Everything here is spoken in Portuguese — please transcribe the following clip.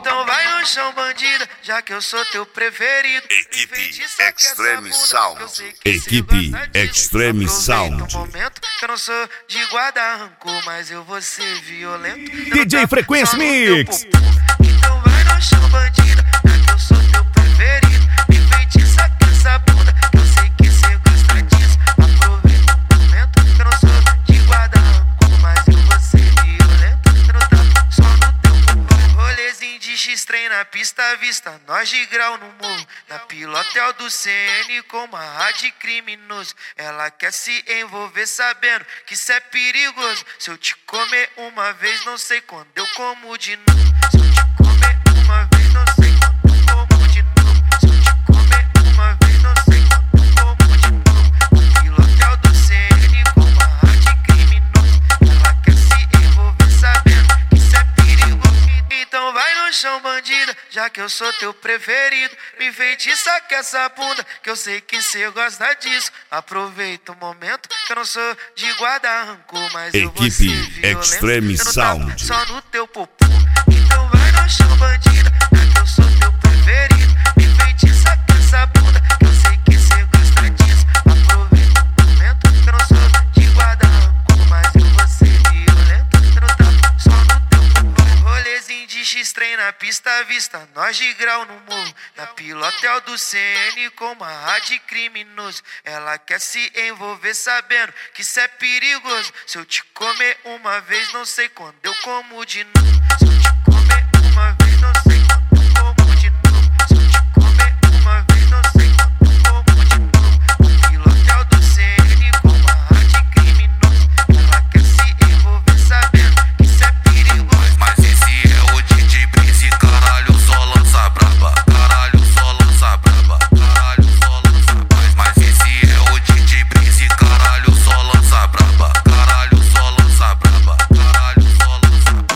Então vai no chão, bandida, já que eu sou teu preferido. Equipe Extreme Sound. Equipe Extreme Sound. Um momento que eu não sou de guarda rancor, mas eu vou ser violento. DJ Frequência Mix. Então vai no chão, bandida, já que eu sou teu preferido. Me feitiça com essa bunda, que eu sei que cê gosta disso. Aproveita o momento que eu não sou de guarda rancor, mas eu vou ser violento. Eu não tá só no teu corpo. Rolezinho de X-Trem na pista vista, nós de grau no morro. Na pilotel do CN com uma rádio criminoso. Ela quer se envolver sabendo que cê é perigoso. Se eu te comer uma vez, não sei quando eu como de novo. Se eu te comer uma vez, não sei quando eu como de novo. Se eu te comer uma vez, não sei quando eu como de novo. No pilotel do CN com uma rádio criminoso. Ela quer se envolver sabendo que cê é perigoso. Então vai no chão, bandida, já que eu sou teu preferido. Me feitiça com essa bunda, que eu sei que cê gosta disso. Aproveita o momento que eu não sou de guarda rancor, mas eu vou ser Equipe violento. Extreme Eu não Sound. tava só no teu popô. Então vai no chão, bandida, já que eu sou teu preferido. Me feitiça com essa bunda, que eu sei que cê gosta disso. Aproveita o momento que eu não sou de guarda rancor, mas eu vou ser violento. Eu não tava só no teu popô. Rolezinho de X-Trem na pista vista, nós de grau no morro. Na pilotel do CN com uma rádio criminoso. Ela quer se envolver sabendo que cê é perigoso. Se eu te comer uma vez, não sei quando eu como de novo.